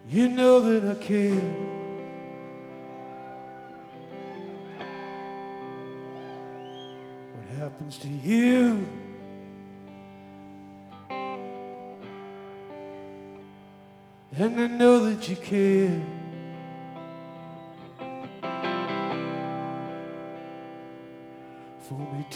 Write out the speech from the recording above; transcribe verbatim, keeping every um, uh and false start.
You know that I care. What happens to you? And I know that you care. For me